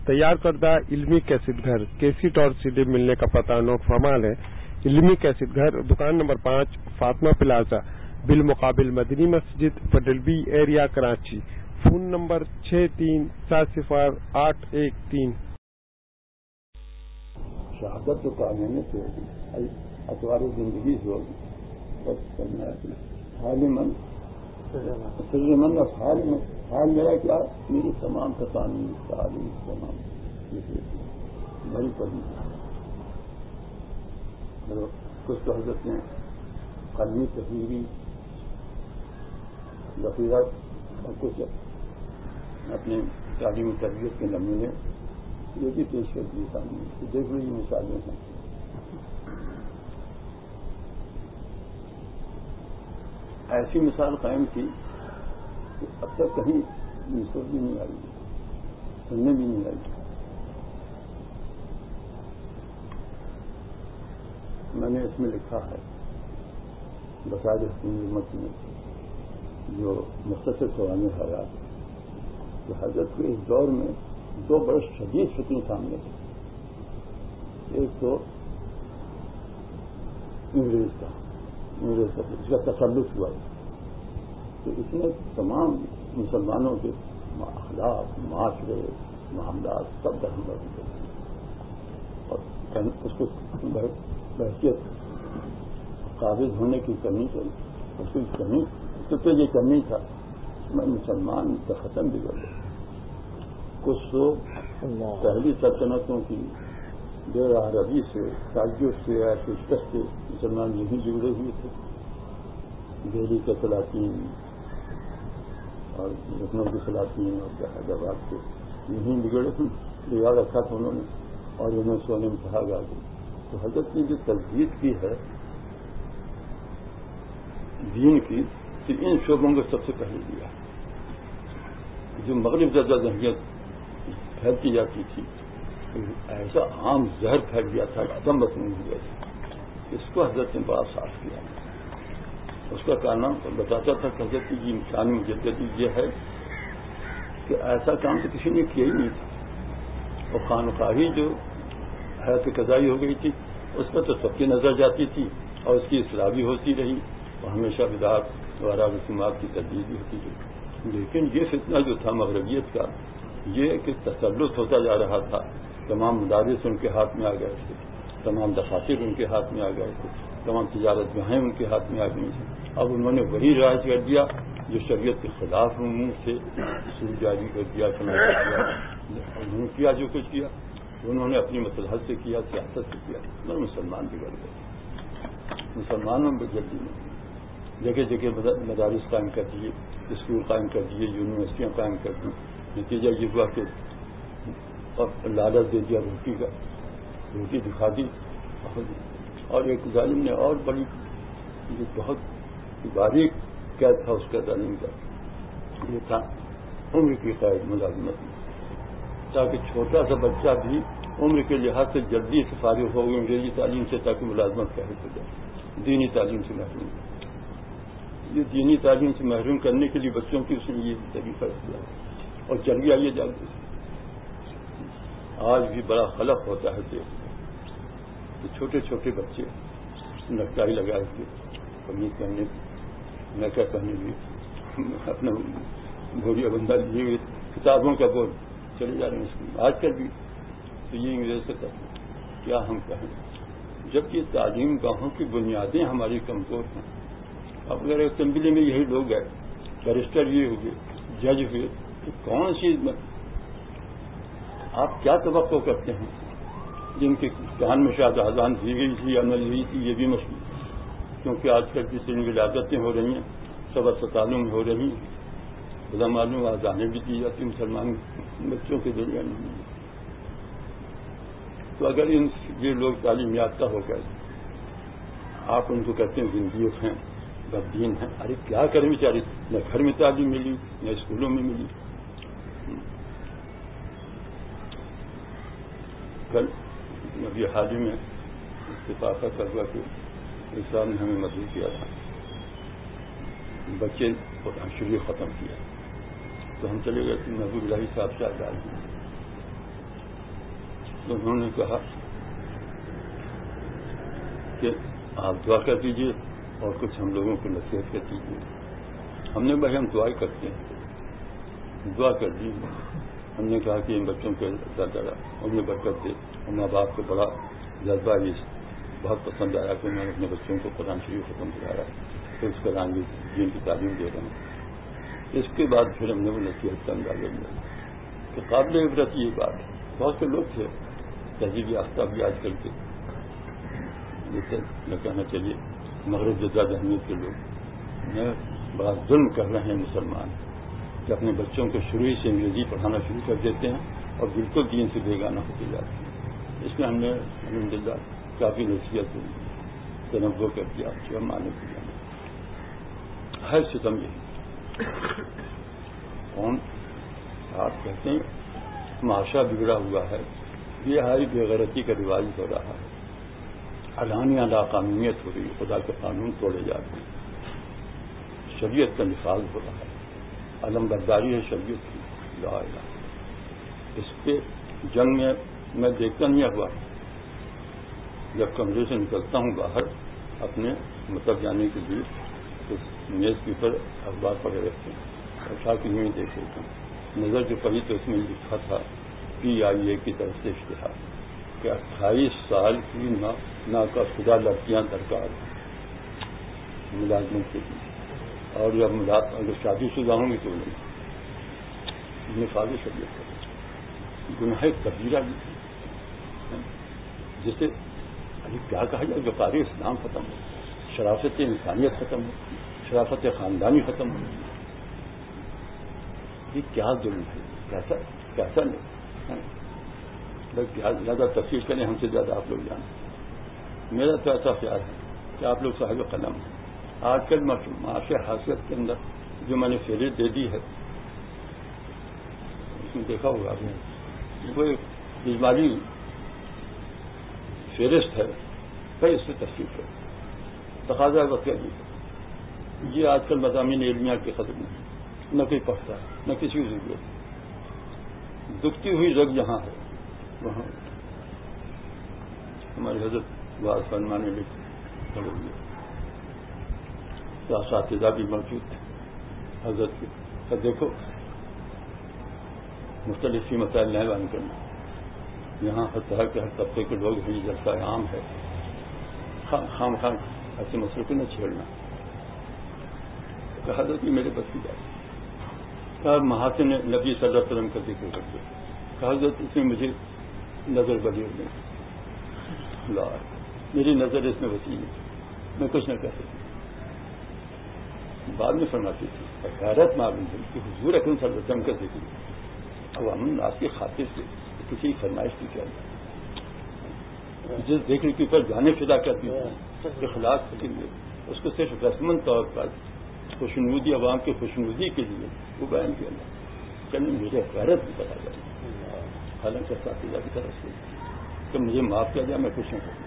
تیار کردہ علمی کیسٹ گھر کیسٹ اور CD ملنے کا پتہ نوٹ فرمان ہے۔ علمی کیسٹ گھر، دکان نمبر 5، فاطمہ پلازا، بالمقابل مدنی مسجد، پٹل B area, Karachi. Phone number 63700813۔ شہادت تو کامنے سے اطوار زندگی سے حالمن سرمن اور حال میرا کیا، میری تمام تصانیف تعلیم تمام بھری پڑی کچھ تو حضرت نے قلمی تحریری ذخیرہ اور کچھ اپنے تعلیم و تربیت کے نمونے یہ بھی پیش کر دیے سامنے، دیکھ لو یہ مثالیں ہیں۔ ایسی مثال قائم کی کہ اب تک کہیں مصر بھی نہیں آئی، سننے بھی نہیں آئی۔ میں نے اس میں لکھا ہے بقاعدہ حکومت میں جو مختصر سوانح حیات کہ حضرت کے اس دور میں دو بڑے شدید فتنے سامنے تھے۔ ایک تو انگریز کا اس کا تسلط ہوا تو اس نے تمام مسلمانوں کے اخلاق، معاشرے، معاملات سب درہمدر ہو گئے اور اس کو بحثیت قابض ہونے کی کمی تو اس کی کمی تو یہ کمی تھا میں مسلمان کا ختم بگڑ گیا۔ کچھ لوگ پہلی سلطنتوں کی غیر عربی سے تعجب سے ایسے شخص سے مسلمان یہیں جڑے ہوئے تھے، دہلی کے سلاطین اور لکھنؤ کے سلاطین اور حیدرآباد کے یہیں بگڑے ہوئے یاد رکھا تھا انہوں نے اور انہوں نے سونے میں کہا گیا تو حضرت نے جو تجدید کی ہے دین کی تو ان شعبوں کو سب سے پہلے دیا، جو مغرب زدہ ذہنیت پھیلتی جاتی تھی ایسا عام زہر پھیل گیا تھا، عدم مصنوع ہو گیا تھا، اس کو حضرت نے بڑا صاف کیا۔ اس کا کہنا بتاتا تھا کہ حضرت کی امکانی مجددی یہ ہے کہ ایسا کام تو کسی نے کیا ہی نہیں تھا، اور خانقاہی جو حیات قضائی ہو گئی تھی اس پر تو سب کی نظر جاتی تھی اور اس کی اصلاح بھی ہوتی رہی اور ہمیشہ بدعات وغیرہ رسومات کی تجدید بھی ہوتی رہی۔ لیکن یہ فتنہ جو تھا مغربیت کا یہ کہ تسلط ہوتا جا رہا تھا، تمام مدارس ان کے ہاتھ میں آ گئے تھے، تمام دفاتر ان کے ہاتھ میں آ گئے تھے، تمام تجارت گاہیں ان کے ہاتھ میں آ گئی تھیں۔ اب انہوں نے وہی راج کر دیا جو شریعت کے خلاف منہ سے سود جاری کر دیا، انہوں نے کیا جو کچھ کیا انہوں نے اپنی مصلحت سے کیا، سیاست سے کیا، اور مسلمان بگڑ گئے۔ مسلمانوں میں جلدی نہیں، جگہ جگہ مدارس قائم کر دیے، اسکول قائم کر دیے، یونیورسٹیاں قائم کر دی، نتیجہ یہ ہوا کہ لالچ دے دیا روٹی کا، روٹی دکھا دی، اور ایک ظالم نے اور بڑی جو بہت باریک قید تھا اس کا ظالم کا یہ تھا عمر کی قید ملازمت میں، تاکہ چھوٹا سا بچہ بھی عمر کے لحاظ سے جلدی سے فارغ ہو گئے انگریزی تعلیم سے تاکہ ملازمت کا حق ہو جائے، دینی تعلیم سے محروم۔ یہ دینی تعلیم سے محروم کرنے کے لیے بچوں کی اس نے یہ طریقہ کیا اور چل گیا یہ جلدی۔ آج بھی بڑا خلق ہوتا ہے کہ چھوٹے چھوٹے بچے نقطائی لگائے کے قمیض پہننے میکا پہنے ہوئے اپنا گھوڑیا بندہ لیے ہوئے کتابوں کا بول چلے جا رہے ہیں اسکول آج کل بھی، تو یہ انگریز سے کیا ہم کہیں جبکہ تعلیم گاہوں کی بنیادیں ہماری کمزور ہیں۔ اب اگر اسمبلی میں یہی لوگ گئے، بیرسٹر یہ ہوئے، جج ہوئے، تو کون سی آپ کیا توقع کرتے ہیں؟ جن کے کان میں شاید اذان دی گئی تھی یا نہ دی تھی یہ بھی مشکل، کیونکہ آج کل جس دن ولادتیں ہو رہی ہیں سب اسپتالوں میں ہو رہی ہیں، خدا معلوم اذانیں بھی دی جاتی مسلمان بچوں کے ذریعے نہیں۔ تو اگر یہ لوگ تعلیم یافتہ ہو گئے، آپ ان کو کہتے ہیں زندگیت ہیں، بددین ہیں، ارے کیا کریں بیچارے، نہ گھر میں تعلیم ملی نہ اسکولوں میں ملی۔ کل ابھی حال ہی میں اتفاق کا ہوا کہ صاحب نے ہمیں مدعو کیا تھا، بچے قرآن شریف ختم کیا تو ہم چلے گئے تھے محبوب الہی صاحب سے آزاد تو انہوں نے کہا کہ آپ دعا کر دیجیے اور کچھ ہم لوگوں کو نصیحت کر دیجیے. ہم نے بھائی ہم دعا کرتے ہیں, دعا کر دی. ہم نے کہا کہ ان بچوں کے اللہ انہیں برکت دے. اور ماں باپ کو بڑا جذبہ یہ بہت پسند آیا کہ میں نے اپنے بچوں کو قرآن شریف ختم کرایا, پھر اس کے رنگ دین کی تعلیم دے رہا ہوں. اس کے بعد پھر ہم نے وہ نصیحت کا اندازہ لیا کہ قابل عبرت یہ بات ہے. بہت سے لوگ تھے تہذیب یافتہ بھی آج کل کے, جیسے میں کہنا چاہیے مغرب جدہ اہمیت کے لوگ بڑا ظلم کر رہے ہیں مسلمان کہ اپنے بچوں کو شروع سے انگریزی پڑھانا شروع کر دیتے ہیں اور بالکل دین سے بیگانہ ہوتے جاتے ہیں. اس میں ہم نے الحمدللہ کافی نصیحت تنوع کر دیا جو ہم مانے کیا ہے ستم یہی. کون آپ کہتے ہیں معاشرہ بگڑا ہوا ہے, یہ ہماری بے غیرتی کا رواج ہو رہا ہے, علانیہ لاقانونیت ہو رہی ہے, خدا کے قانون توڑے جاتے ہیں, شریعت کا نفاذ ہو رہا ہے, علم برداری ہے شریعت کی. لا الہ اس پہ جنگ میں دیکھتا نہیں ہوا. جب کمرے سے نکلتا ہوں باہر اپنے مطلب جانے کے لیے تو میز کے اوپر اخبار پڑے رہتے ہیں, اٹھا کے یوں ہی دیکھ لیتا ہوں. نظر جو پڑی تو اس میں لکھا تھا PIA کی طرف سے اشتہار کہ 28 سال کی ناقصدہ لڑکیاں درکار ہیں ملازمت کے لیے, اور جب اگر شادی شدہ ہوں گی تو نہیں. نفاذ شریعت کا گناہ کبیرہ جسے ابھی کیا کہا جائے, جو قاری اسلام ختم ہو, شرافت انسانیت ختم ہو, شرافت خاندانی ختم ہو. یہ کیا ظلم ہے, کیسا نہیں. زیادہ تفصیل کریں ہم سے زیادہ آپ لوگ جانیں. میرا تو ایسا خیال ہے کہ آپ لوگ صاحب قلم ہیں. آج کل معاشی حیثیت کے اندر جو میں نے فہرست دے دی ہے اس میں دیکھا ہوگا آپ نے وہ ایک اجمالی فہرست ہے, پھر اس سے تفصیل کریں. تقاضا وقت کا یہ آج کل مضامین علمیہ کے قدر نہیں, نہ کوئی پڑھتا ہے نہ کسی کی ضرورت. دکھتی ہوئی رگ جہاں ہے وہاں ہمارے حضرت واضح فرمانے میں کھڑے ہوئے اساتذہ بھی موجود تھے حضرت کے. اب دیکھو مختلف سی مسائل نہیں بیان کرنا, یہاں ہر طرح کے ہر طبقے کے لوگ ہیں, جلسہ عام ہے, خام خام ایسے مسئلے کو نہ چھیڑنا. کہ حضرت میرے بس کی بات کہا محاسن نبی صلی اللہ علیہ وسلم کا ذکر کرتے, کہا حضرت اس میں مجھے نظر بدی ہو گئی, میری نظر اس میں وسیع ہے, میں کچھ نہ کہہ سکتی. بعد میں فرماتی تھی اور غیرت معلوم ہے کہ حضور اکرم صلی اللہ علیہ وسلم کا ذکر عوام الناس کی خاطر سے کسی فرمائش کی کیا جس ذکر کے اوپر جانے فدا کرتی ہیں اخلاق ختم ہوئے, اس کو صرف رسمن طور پر خوشنودی عوام کی خوشنودی کے لیے وہ بیان کیا کہ مجھے غیرت بھی بتا جائے, حالانکہ اساتذہ کی طرف سے کہ مجھے معاف کیا جائے, میں کچھ نہ کروں.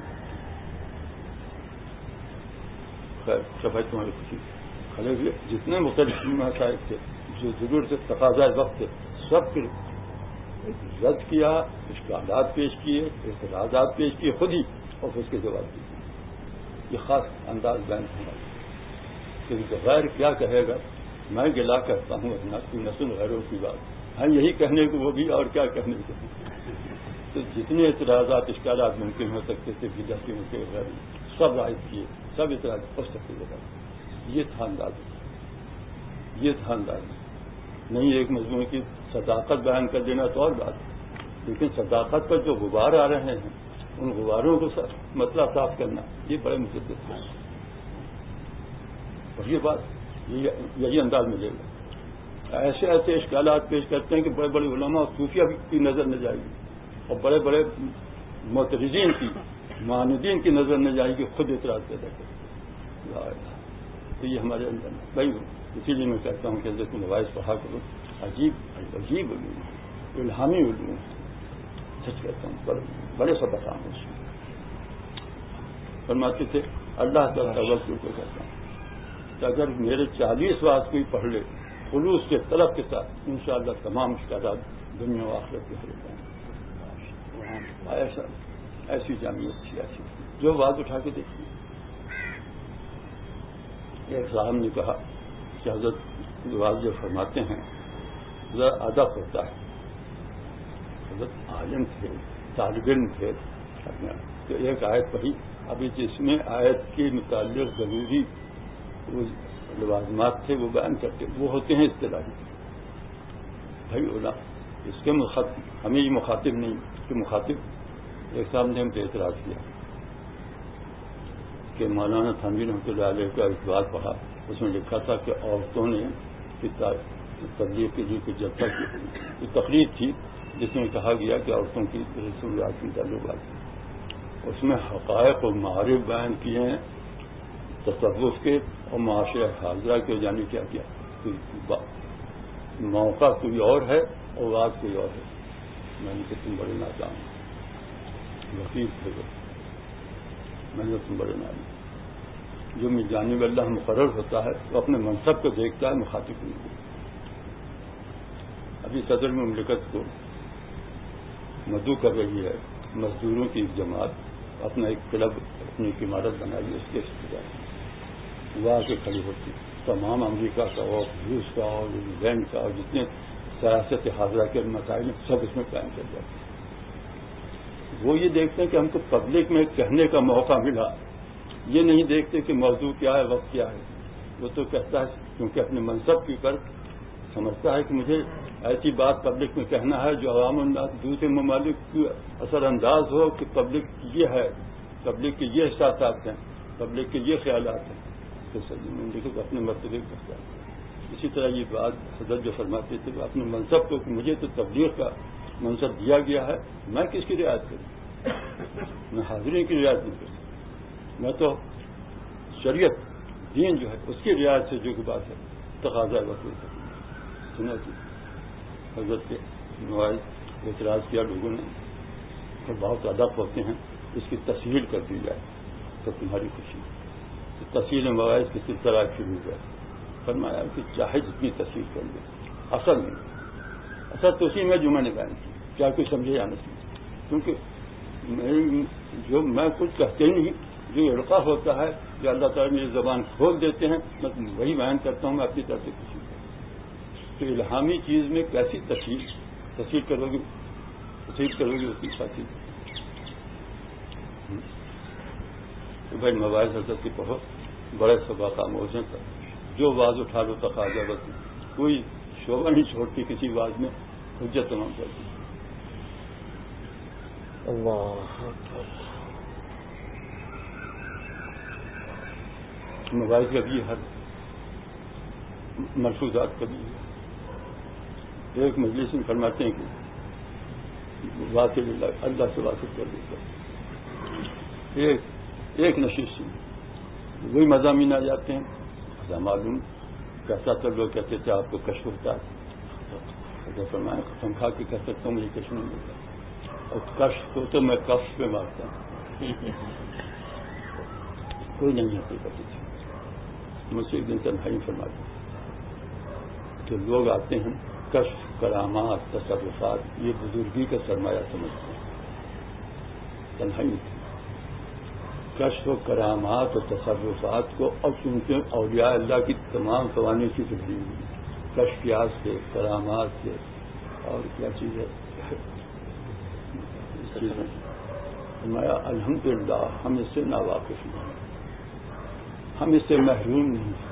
خیر سب تمہاری خوشی کھڑے ہوئے جتنے مختلف مسائل تھے جو ضرور سے تقاضا وقت تھے سب کے رد کیا, اشکالات پیش کیے, اعتراضات پیش کیے خود ہی, اور پھر اس کے جواب دیے. یہ خاص انداز بیان ہوا کہ غیر کیا کہے گا, میں گلا کرتا ہوں اپنا کوئی نہ سن غیروں کی بات, ہاں یہی کہنے کو وہ بھی اور کیا کہنے کو. تو جتنے اعتراضات اشکالات ممکن ہو سکتے تھے بدعتیوں کے غیر سب رائج کیے, سب اعتراض ہو سکتے تھے. یہ تھا انداز, یہ تھا انداز. نہیں ایک مضمون کی صداقت بیان کر دینا تو اور بات, لیکن صداقت پر جو غبار آ رہے ہیں ان غباروں کو مسئلہ صاف کرنا یہ بڑے مشکل ہے. اور یہ بات یہی انداز ملے گا. ایسے ایسے اشکالات پیش کرتے ہیں کہ بڑے بڑے علماء اور صوفیہ کی نظر نہ جائے گی, اور بڑے بڑے معترضین کی معاندین کی نظر نہ جائے گی, خود اعتراض پیدا کرتے. تو یہ ہمارے اندر بھائی, اسی لیے میں کہتا ہوں کہ حضرت نوائز پڑھا کروں. عجیب عجیب علوم, الہامی علوم, سچ کہتا ہوں بڑے سبق ہیں اس میں. فرماتے تھے اللہ تعالیٰ توکل کو کہتا ہوں کہ اگر میرے 40 واعظ کوئی پڑھ لے خلوص کے طلب کے ساتھ انشاءاللہ تمام مشکلات دنیا و آخرت کے حل ہو جائیں. ایسی جامعت تھی، ایسی جو بات اٹھا کے دیکھیے. ایک صاحب نے کہا کہ حضرت واضح جو فرماتے ہیں ذرا ادب ہوتا ہے. حضرت عالم تھے، طالب علم تھے، تو ایک آیت پڑھی. ابھی جس میں آیت کے متعلق ضروری وہ لوازمات تھے وہ بیان کرتے، وہ ہوتے ہیں اصطلاحی. بھائی اس کے ہمیں یہ مخاطب نہیں کہ مخاطب ایک صاحب نے ہم پہ اعتراض کیا کہ مولانا تھانوی رحمۃ اللہ علیہ کا ایک بات پڑھا. اس میں لکھا تھا کہ عورتوں نے تبلیغ کے لیے کچھ جلسہ کی تقریر تھی جس میں کہا گیا کہ عورتوں کی رسولیات کی تعلقات. اس میں حقائق اور معارف بیان کیے ہیں تصوف کے اور معاشرہ حاضرہ کے. جانے کیا کیا موقع کوئی اور ہے اور بات کوئی اور ہے. میں نے کہ تم بڑے نادان وکیل تھے. میں نے تم بڑے نادان. جو میں جانب اللہ مقرر ہوتا ہے وہ اپنے منصب کو دیکھتا ہے، مخاطب نہیں. ابھی صدر مملکت کو مدعو کر رہی ہے مزدوروں کی ایک جماعت، اپنا ایک کلب، اپنی ایک عمارت بنائی. اس کے اقتدار وہ آ کے کھڑی ہوتی. تمام امریکہ کا اور روس کا اور انگلینڈ کا اور جتنے سیاست حاضرہ کے مسائل ہیں سب اس میں قائم کر جاتے ہیں. وہ یہ دیکھتے ہیں کہ ہم کو پبلک میں کہنے کا موقع ملا. یہ نہیں دیکھتے کہ موضوع کیا ہے، وقت کیا ہے. وہ تو کہتا ہے کیونکہ اپنے منصب کی کر سمجھتا ہے کہ مجھے ایسی بات پبلک میں کہنا ہے جو عوام الناس دوسرے ممالک کی اثر انداز ہو کہ پبلک یہ ہے، پبلک کے یہ احساسات ہیں، پبلک کے یہ خیالات ہیں. تو دیکھو اپنے مرتبے کرتا ہے. اسی طرح یہ بات حضرت جو فرماتے تھے اپنے منصب کو کہ مجھے تو تبلیغ کا منصب دیا گیا ہے، میں کس کی رعایت کروں؟ میں حاضرین کی رعایت نہیں کروں. میں تو شریعت دین جو ہے اس کی رعایت سے جو کہ بات ہے تقاضا وقت سنا تھی. حضرت کے نوائز اعتراض کیا لوگوں نے اور بہت ادب ہوتے ہیں اس کی تصحیح کر دی جائے تو تمہاری خوشی. تو تصحیح مواعظ کی سلسلہ شروع ہوا. فرمایا کہ چاہے جتنی تصحیح کر لے اصل نہیں، اصل تو اسی میں جو میں نے بیان کی کیا کوئی سمجھے یا نہیں سمجھے. کیونکہ جو میں کچھ کہتے ہی نہیں، جو ارقا ہوتا ہے جو اللہ تعالیٰ میری زبان کھول دیتے ہیں میں وہی بیان کرتا ہوں. میں اپنی طرف سے خوشی کرتا ہوں. تو الہامی چیز میں کیسی تصحیح کرو گی اس کی ساتھی. تو بھائی مواعظ حضرت کی بہت بڑے سبق آموز ہیں. جو باز اٹھا لو تقاضا بس کوئی شعبہ نہیں چھوڑتی کسی بات میں حجت تمام کرتی. مواعظ کا بھی حل ملفوظات کا بھی ہے. ایک مجلس میں فرماتے ہیں کہ واقع اللہ سے واقف کر دیتا. ایک نشست میں وہی مضامین آ جاتے ہیں. خدا معلوم کیسا تو لوگ کہتے تھے آپ کو کشف ہوتا ہے. فرمایا ختم کھا کے کہہ سکتا ہوں مجھے کشف نہیں ملتا. اور کشف تو میں کف پہ مارتا ہوں. کوئی نہیں ہے کوئی. مجھ سے ایک دن تنہائی فرماتے کہ لوگ آتے ہیں کشف، کرامات، تصرفات یہ بزرگی کا سرمایہ سمجھتے ہیں. تنہائی تھی کشف و کرامات اور تصرفات کو اب سنتے ہیں اولیاء اللہ کی تمام قوانین کی تبدیلی ہوئی. کشفیات سے، کرامات سے، اور کیا چیز ہے فرمایا الحمدللہ ہم اس سے ناواقف نہیں، ہم اس سے محروم نہیں ہیں.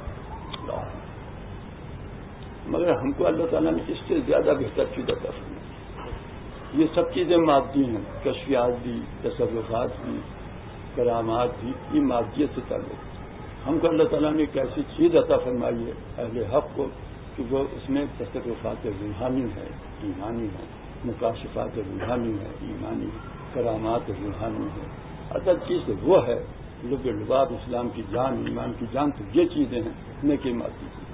مگر ہم کو اللہ تعالیٰ نے اس سے زیادہ بہتر چیز عطا فرمائی. یہ سب چیزیں مادی ہیں، کشفیات بھی، تصرفات بھی، کرامات بھی، یہ مادیت سے تعلق. ہم کو اللہ تعالیٰ نے ایک ایسی چیز عطا فرمائی ہے اہل حق کو کہ وہ اس میں تصرفات روحانی ہے، ایمانی ہے، مکاشفات روحانی ہے، ایمانی ہے، کرامات روحانی ہے. اصل چیز وہ ہے جو کہ لباب اسلام کی جان، ایمان کی جان. تو یہ چیزیں ہیں نیکی مادی چیزیں.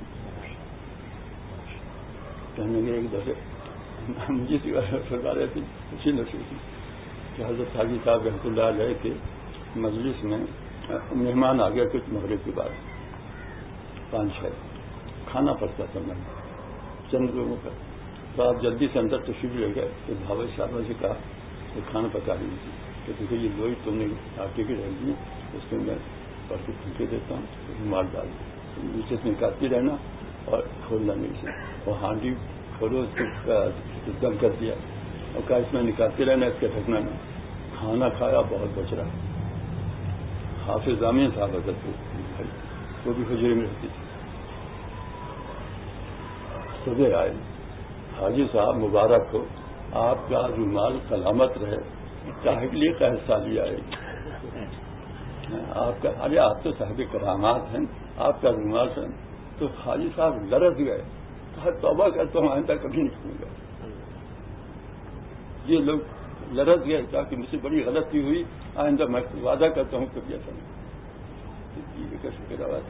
کہنے کے ایک دفعہ مجھے فرما رہے تھے اسی نصیحت کہ حضرت حاجی صاحب رحمۃ اللہ علیہ کے مجلس میں مہمان آ گئے کچھ مغرب کے بعد 5-6 کھانا پڑتا تھا میں چند لوگوں کا. تو آپ جلدی سے اندر تشریف لے گئے. تو بھاوے صاحب سے کہا تو کھانا پکا رہی تھی کہ دیکھو یہ لوئی تم نے آٹے کی رہ دی اس میں پڑھ کے پھینکے دیتا ہوں رومال ڈال دوں نیچے سے نکالتی رہنا اور کھولنا نہیں سے اور ہانڈی کھولو اس کو دم کر دیا اور کہا اس میں نکالتے رہنا اس کا ڈھکنا نہیں. کھانا کھایا بہت بچ رہا. حافظ زامین صاحب حضرت وہ بھی حجرے میں رہتی تھی. صبح آئے حاجی صاحب مبارک ہو آپ کا رومال سلامت رہے چاہے کے لیے قید سالی آئے گی آپ کا. ارے آپ تو صاحب کرامات ہیں آپ کا رومال سے. تو حاجی صاحب لرز گئے کہا توبہ کرتا ہوں آئندہ کبھی نہیں کروں گا. یہ لوگ لرز گئے تاکہ مجھ سے بڑی غلطی ہوئی آئندہ میں وعدہ کرتا ہوں کبھی ایسا نہیں. شکر آواز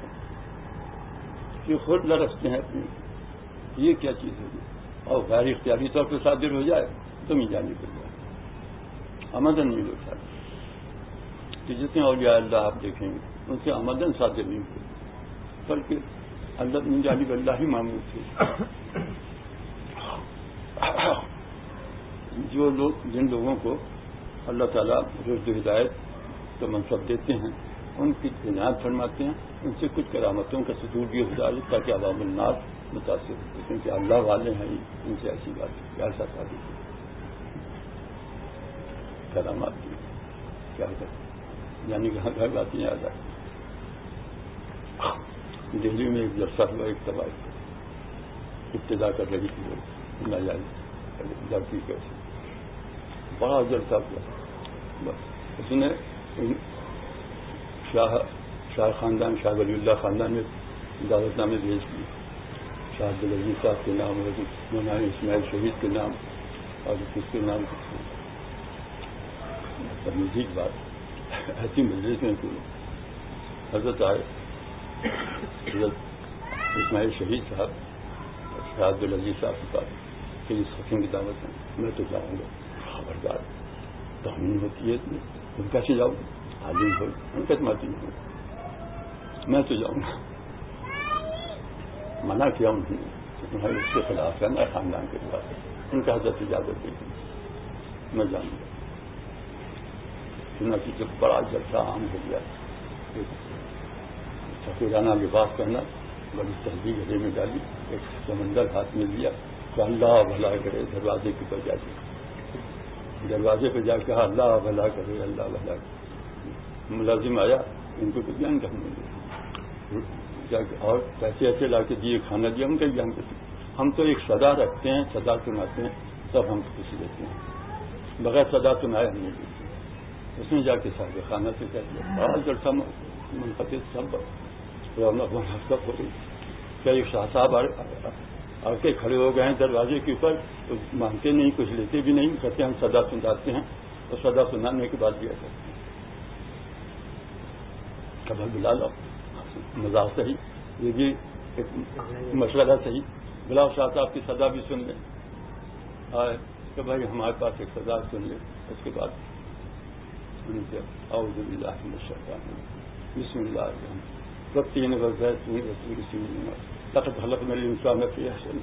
یہ خود لرزتے ہیں اپنی. یہ کیا چیز ہے اور غیر اختیاری طور پہ صادر ہو جائے تو نہیں جانی پڑ جائے. آمدن نہیں لوگ ساتھ کہ جتنے اولیاء اللہ آپ دیکھیں گے ان سے آمدن صادر نہیں ہوئی بلکہ اللہ من جانب اللہ ہی معمول تھے. جو لوگ جن لوگوں کو اللہ تعالیٰ رشد و ہدایت کا منصب دیتے ہیں ان کی عنایت فرماتے ہیں ان سے کچھ کرامتوں کا صدور بھی ہو جائے تاکہ عوام الناس متاثر ہوتے ہیں کیونکہ اللہ والے ہیں ان سے ایسی بات ایسا ثابت ہے. کرامات کی کیا کرتے یعنی کہ ہر باتیں یاد آئی. دہلی میں ایک جلسہ ہوا ایک تباہی ابتدا کر رہی تھی لڑکی کیسے بڑا جلسہ ہوا. بس اس نے شاہ خاندان شاہ ولی اللہ خاندان میں دعوت نامے بھیج دیے. شاہ عبدالعزیز صاحب کے نام اور مولانا اسماعیل شہید کے نام اور کس کے نام مزید بات ایسی مجلس میں کوئی حضرت آئے حضرت اسماعیل شہید صاحب اور شاہ عبدالعزیز صاحب کے پاس کہ اس قسم کی دعوت ہے میں تو جاؤں گا. خبردار توہین ہوتی ہے تم کیسے جاؤ عالم ہو حرکت ماتی ہو میں تو جاؤں گا. منع کیا انہوں نے تمہارے اس کے خلاف ہے نا خاندان کے خلاف ان کا حضرت اجازت دے دی میں جاؤں گا. چنانچہ جب بڑا جلسہ عام ہو گیا سفیرانہ لباس پہنا بڑی تہذیب گھڑے میں ڈالی ایک سمندر ہاتھ میں لیا تو اللہ بھلا کرے دروازے کے پر جا کے دروازے پہ جا کے اللہ بھلا کرے اللہ بھلا کرے. ملازم آیا ان کو تو بیان کرنے لگے اور پیسے ایسے لا کے دیے کھانا دیا ان کا بیان کرتے. ہم تو ایک صدا رکھتے ہیں صدا سناتے ہیں تب ہم خوشی دیتے ہیں بغیر صدا سنائے ہم نہیں دیتے. اس نے جا کے صاحب خانہ سے کہہ دیا بڑا جلسہ منقطع سب رونق سب ہو رہی. کیا ایک شاہ صاحب آ کے کھڑے ہو گئے ہیں دروازے کے اوپر تو مانتے نہیں کچھ لیتے بھی نہیں کہتے ہم صدا سناتے ہیں اور صدا سنانے کے بعد دیا کرتے ہیں. خبر بلا لو مزاح صحیح یہ بھی ایک مشورہ صحیح بلاؤ شاہ صاحب کی صدا بھی سن لیں آئے کہ بھائی ہمارے پاس ایک صدا سن لیں اس کے بعد اعوذ باللہ من الشیطان بسم اللہ الرحمن والتین والزیتون وطور سینین لقد خلقنا الانسان فی احسن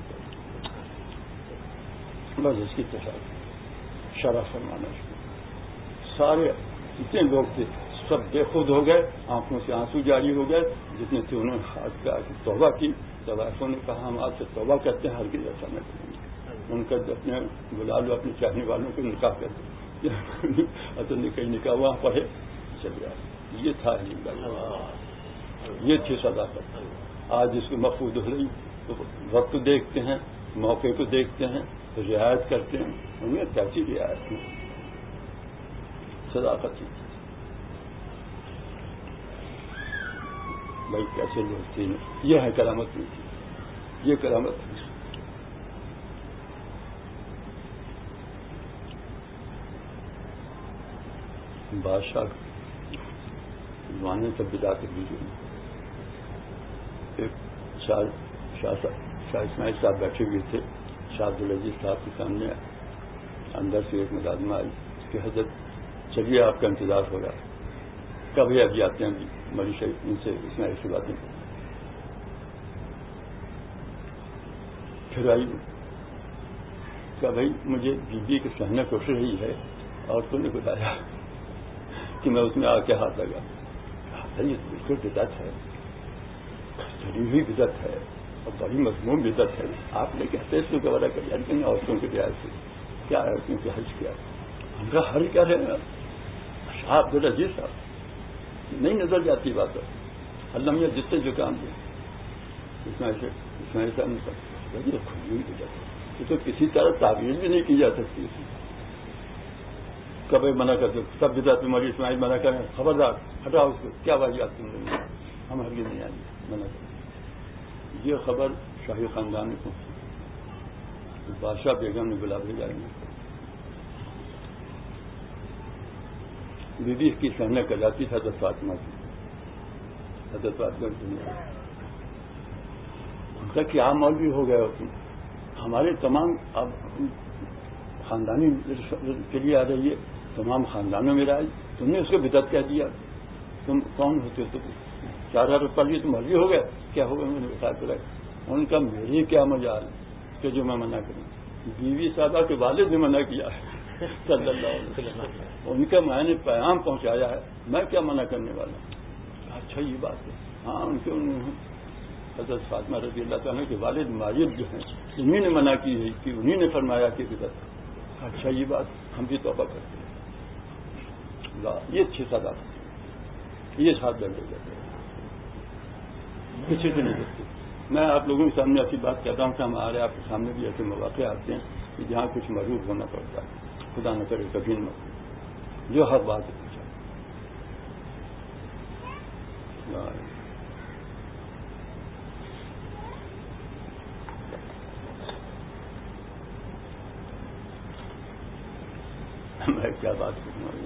تقویم. بس اس کی شرح فرمانا سارے جتنے لوگ تھے سب بے خود ہو گئے آنکھوں سے آنسو جاری ہو گئے جتنے تھے انہوں نے ہاتھ پہ آ کے توبہ کی. طوائفوں نے کہا ہم آپ سے توبہ کرتے ہیں ہرگز ایسا نہ کریں گے. ان کا اپنے بلا لو اپنے چاہنے والوں کو نکاح کر دو اصل نے کہیں نکاح وہاں پڑھے چلے آئے. یہ تھا یہ تھی صداقت. آج اس کو مفقود ہو رہی تو وقت دیکھتے ہیں موقع کو دیکھتے ہیں رعایت کرتے ہیں انہیں کیسی رعایت ہے صداقت ہی بھائی کیسے لوگ تھے. یہ ہے کرامت نہیں تھی یہ کرامت بادشاہ زمانے سے بدا کر دیجیے. ایک شاہ اسماعیل صاحب بیٹھے ہوئے تھے شاہ عبدالعزیز صاحب کے سامنے اندر سے ایک ملازمہ آئی کہ حضرت چلیے آپ کا انتظار ہو رہا ہے کب ہے ابھی آتے ہیں مری شریف ان سے اسماعیل سے باتیں پھر آئی کہ بھائی مجھے بیوی کے سہنے کوشش رہی ہے اور تم نے بتایا کہ میں اس میں آ کے ہاتھ لگا. یہ بالکل بدعت ہے, چلی ہوئی بدعت ہے اور بڑی مضمون بدعت ہے. آپ نے کہتے ہیں اس کو گوارا کر دیا لیکن عورتوں کے لحاظ سے کیا عورتوں کے حج کیا ہم کا حل کیا ہے. شاہ عبدالعزیز صاحب نہیں نظر جاتی بات ہے. اللہ میاں جتنے جو کام دیں اسماعیل صاحب نے کھلی ہوئی بدعت ہے. یہ تو کسی طرح تعویل بھی نہیں کی جا سکتی. کبھی منع کر دو سب بدعت میں مری اسماعیل منع کریں خبردار ہٹاؤ اس کو کیا واجبات تم نے ہم ہرگز نہیں آئیں گے منع کریں. یہ خبر شاہی خاندان میں پہنچی. بادشاہ بیگم نے بلا بھیجا. بی بی کی سہنا کراتی تھا حضرت فاطمہ کی. حضرت فاطمہ کی ان کا کیا مولوی ہو گیا تم ہمارے تمام اب خاندانی کے لیے آ رہی ہے تمام خاندانوں میں آئی تم نے اس کو بدعت کہہ دیا. تم کون ہوتے ہو؟ تو 4,000 روپے لیے تم مولوی ہو گئے کیا ہوگا؟ میں نے بتا کر ان کا میری کیا مجال کہ جو میں منع کروں. بیوی صاحبہ کے والد نے منع کیا ہے صلی اللہ علیہ وسلم. ان کا میں نے پیغام پہنچایا ہے میں کیا منع کرنے والا ہوں. اچھا یہ بات ہے. ہاں ان کے حضرت فاطمہ رضی اللہ تعالیٰ کے والد ماجد جو ہیں انہیں نے منع کی ہے کہ انہیں نے فرمایا کہ بدعت. اچھا یہ بات ہم بھی توبہ کرتے ہیں. یہ 6-7 یہ 7 گھنٹے جاتے ہیں کسی سے نہیں کرتے. میں آپ لوگوں کے سامنے ایسی بات کہتا ہوں کہ ہمارے آپ کے سامنے بھی ایسے مواقع آتے ہیں کہ جہاں کچھ مجبور ہونا پڑتا ہے. خدا نہ کرے کبھی نہ جو حق بات ہے پوچھا. میں کیا بات کروں.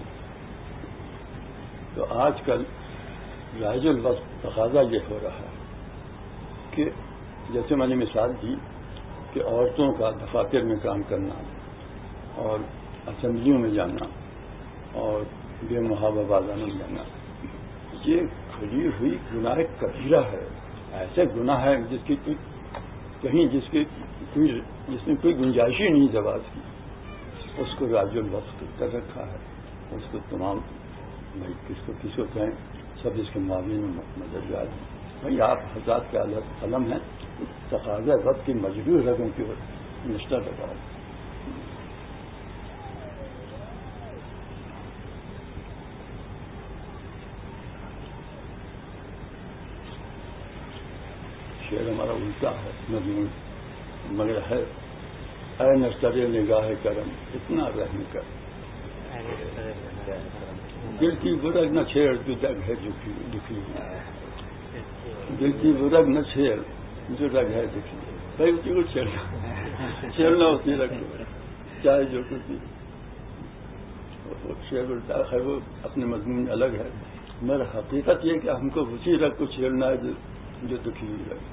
تو آج کل رائج الوقت تقاضا یہ ہو رہا ہے کہ جیسے میں نے مثال دی کہ عورتوں کا دفاتر میں کام کرنا اور اسمبلیوں میں جانا اور بے محابہ بازانوں میں جانا یہ کھلی ہوئی گناہ کبیرہ ہے. ایسے گناہ ہے جس کی کہیں جس میں کوئی گنجائش ہی نہیں زواج کی اس کو رائج الوقت کر رکھا ہے. اس کو تمام بھائی کس کو کہیں سب اس کے معاملے میں مددگار ہیں. بھائی آپ حضرات کے قلم ہیں تقاضا وقت کی مجبور رگوں کی نشتہ لگاؤ. شعر ہمارا الٹا ہے مضمون مگر ہے اے نشتر نگاہ کرم اتنا رحم کر دل کی برگ نہ چھیڑ جو جگ ہے دکھی. دل کی برگ نہ چھیڑ جو رگ ہے دکھی. بھائی اسی کو چھیڑنا اسی رگ چاہے جو کچھ بھی. شعر الٹا ہے وہ اپنے مضمون الگ ہے مگر حقیقت یہ کہ ہم کو اسی رگ کو چھیڑنا ہے جو دکھی ہوئی رگ.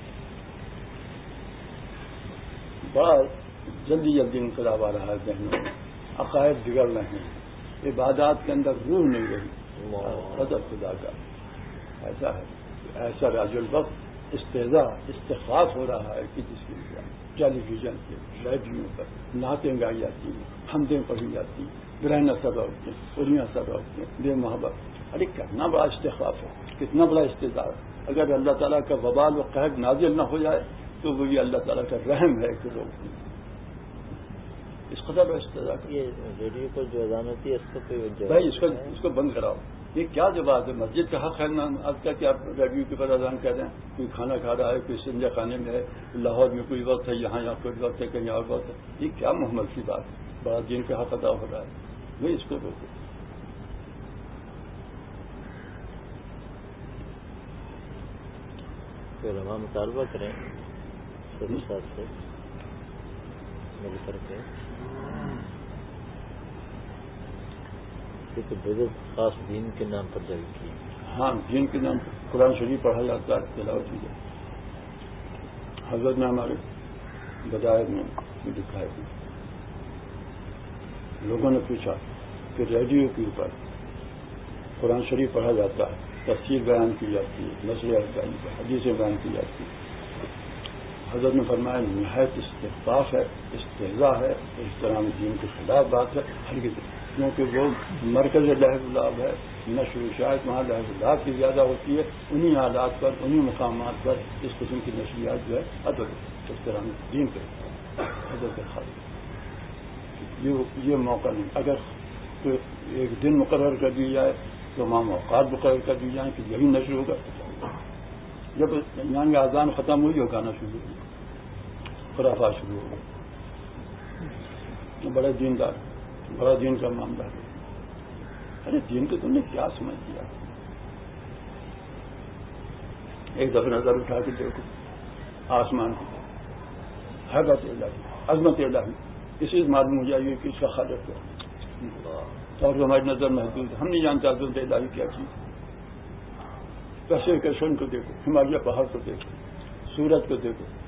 بڑا جلدی انقلاب آ رہا ہے ذہنوں میں. عقائد بگڑ رہے ہیں. عبادات کے اندر روح نہیں رہی. ادب خدا کا ایسا ہے ایسا راج الوقت استخفاف ہو رہا ہے کہ جس کے ٹیلی ویژن پہ ریڈیو پر نعتیں گائی جاتی ہیں حمدیں پڑھی جاتی ہیں گرہن اثر ہوتے ہیں اڑیاں اثر ہوتے ہیں بے محبت. ارے کتنا بڑا استخفاف ہے کتنا بڑا استدار. اگر اللہ تعالیٰ کا وبال و قحط نازل نہ ہو جائے تو وہ یہ اللہ تعالیٰ کا رحم ہے کہ لوگ اس قدر استدار. یہ ریڈیو پر جو اذان ہوتی ہے اس کو بھائی اس کو بند کراؤ. یہ کیا جواب ہے؟ مسجد کا حق ہے نا اب تک کہ آپ ریڈیو کے پر اذان کر رہے ہیں. کوئی کھانا کھا رہا ہے کوئی سنجا خانے میں ہے لاہور میں کوئی وقت ہے یہاں کوئی وقت ہے کہیں اور وقت ہے. یہ کیا محمل کی بات ہے. بڑا دین کا حق ادا ہو رہا ہے. میں اس کو روکوں. پھر ہم مطالبہ کریں سبھی ساتھ سے مل کر کے بدعت خاص دین کے نام پر جاری کی. ہاں دین کے نام پر قرآن شریف پڑھا جاتا ہے تلاوت کی جاتی. حضرت نے ہمارے بدائر میں لکھا ہے لوگوں نے پوچھا کہ ریڈیو کے اوپر قرآن شریف پڑھا جاتا ہے تفسیر بیان کی جاتی ہے مسئلہ حدیثیں بیان کی جاتی ہے حضرت نے فرمایا نہایت استغفاف ہے، استہزاء ہے، احترام دین کے خلاف بات ہے، کیونکہ وہ مرکز لحظ اللہ ہے، نشر و اشاعت وہاں لحظ اللہ کی زیادہ ہوتی ہے، انہی حالات پر انہی مقامات پر اس قسم کی نشریات جو ہے ادب احترام دین کے حضرت کے خاص یہ موقع نہیں. اگر ایک دن مقرر کر دی جائے تو وہاں اوقات مقرر کر دی جائیں کہ یہی نشر ہوگا. جب یہاں کا اذان ختم ہوئی اور گانا شروع ہو خرافات شروع ہو گئے. بڑا دیندار، بڑا دین کا معاملہ ہے. ارے دین کو تم نے کیا سمجھ دیا؟ ایک دفعہ نظر اٹھا کے دیکھو آسمان کو، حیبت الہی، عظمت الہی، اسی سے معلوم ہو جائے کہ اس کا خالق ہے. اور ہماری نظر محدود، ہم نہیں جانتے عظمت الہی کیا چیز. کشن کو دیکھو، ہمالیہ پہاڑ کو دیکھو، سورج کو دیکھو،